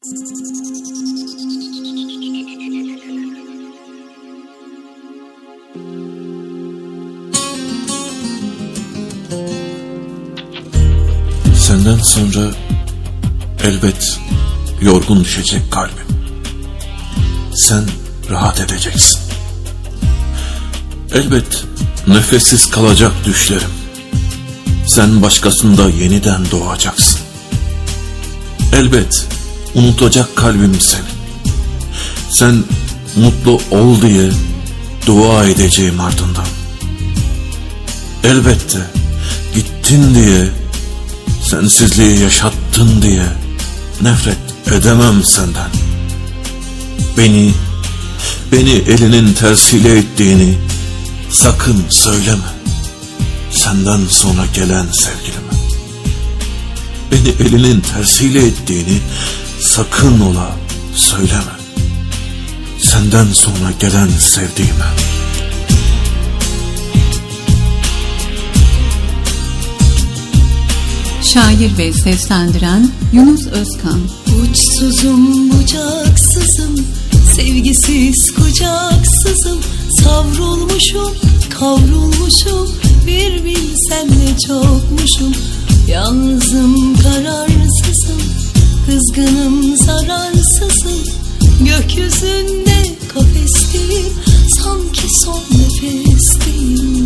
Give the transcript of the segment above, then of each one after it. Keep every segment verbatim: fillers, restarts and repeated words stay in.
Senden sonra elbet yorgun düşecek kalbim. Sen rahat edeceksin. Elbet nefessiz kalacak düşlerim. Sen başkasında yeniden doğacaksın. Elbet unutacak kalbim seni. Sen mutlu ol diye dua edeceğim ardından. Elbette gittin diye, sensizliği yaşattın diye nefret edemem senden. Beni, beni elinin tersiyle ettiğini sakın söyleme. Senden sonra gelen sevgilime. Beni elinin tersiyle ettiğini sakın ola söyleme. Senden sonra gelen sevdiğime. Şair ve seslendiren Yunus Özkan. Uçsuzum bucaksızım, sevgisiz kucaksızım, savrulmuşum, kavrulmuşum, bir bilsen ne çokmuşum. Yalnızım, kararsızım, kızgınım, zararsızım, gökyüzünde kafesteyim, sanki son nefesteyim.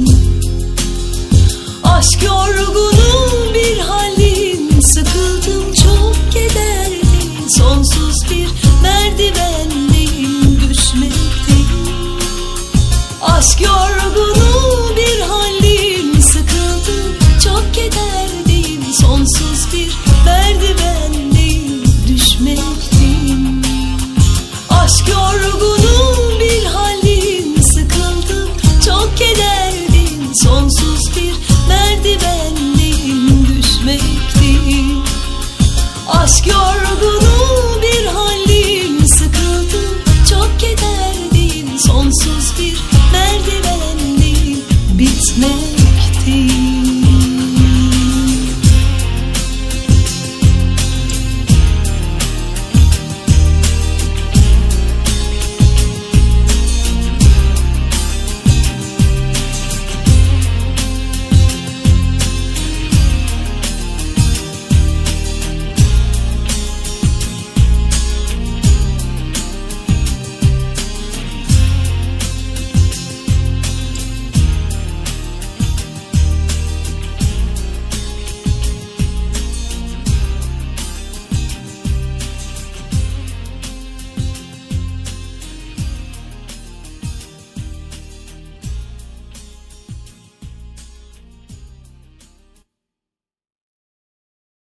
Aşk yorgunum bir halim, sıkıldım çok kederdim, sonsuz bir merdivendeyim, düşmekteyim. Aşk yorgunum bir halim, sıkıldım çok kederdim, sonsuz bir merdivendeyim, düşmekteyim. Aşk yorgunum bir halim, sıkıldım çok kederdim, sonsuz bir merdivendeyim, düşmekteyim. Aşk yorgun